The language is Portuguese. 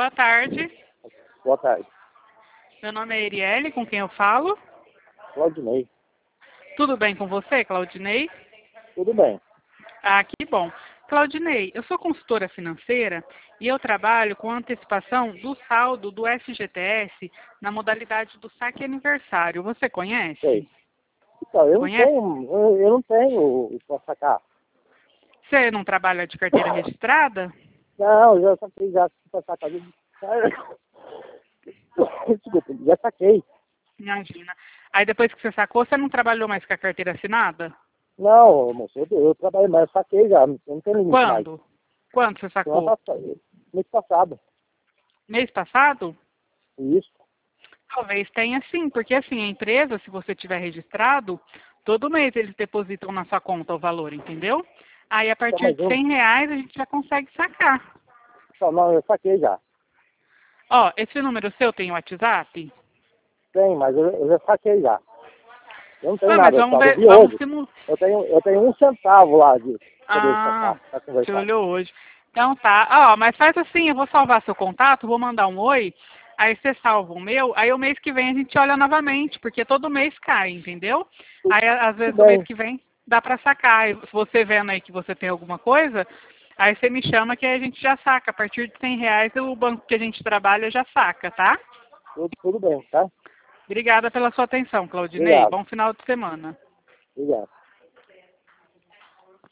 Boa tarde. Boa tarde. Meu nome é Erielle, com quem eu falo? Claudinei. Tudo bem com você, Claudinei? Tudo bem. Ah, que bom. Claudinei, eu sou consultora financeira e eu trabalho com antecipação do saldo do FGTS na modalidade do saque aniversário. Você conhece? Sei. Então, Conhece? eu não tenho para sacar. Você não trabalha de carteira registrada? Não, eu já saquei já para sacar. Desculpa, já saquei. Imagina. Aí depois que você sacou, você não trabalhou mais com a carteira assinada? Não, moço, eu trabalhei mais, eu saquei já, eu não tenho limite mais. Quando? Quando você Semana sacou? passada, mês passado. Mês passado? Isso. Talvez tenha sim, porque assim, a empresa, se você tiver registrado, todo mês eles depositam na sua conta o valor, entendeu? Aí a Então, partir mas de R$ 100 a gente já consegue sacar. então, não, eu saquei já. Ó, esse número seu tem WhatsApp? Tem, mas eu já saquei já. Eu não tenho Ah, mas nada, vamos sabe? Eu ver, vi vamos hoje. simular. Eu tenho 1 centavo lá de poder Ah, sacar, para você conversar. olhou hoje. Então tá. Ó, mas faz assim, eu vou salvar seu contato, vou mandar um oi, aí você salva o meu, aí o mês que vem a gente olha novamente, porque todo mês cai, entendeu? Aí às Tudo vezes o mês bem. que vem dá pra sacar. Aí, se você vendo aí que você tem alguma coisa, aí você me chama que aí a gente já saca. A partir de R$ 100 o banco que a gente trabalha já saca, tá? Tudo bem, tá? Obrigada pela sua atenção, Claudinei. Obrigado. Bom final de semana. Obrigado.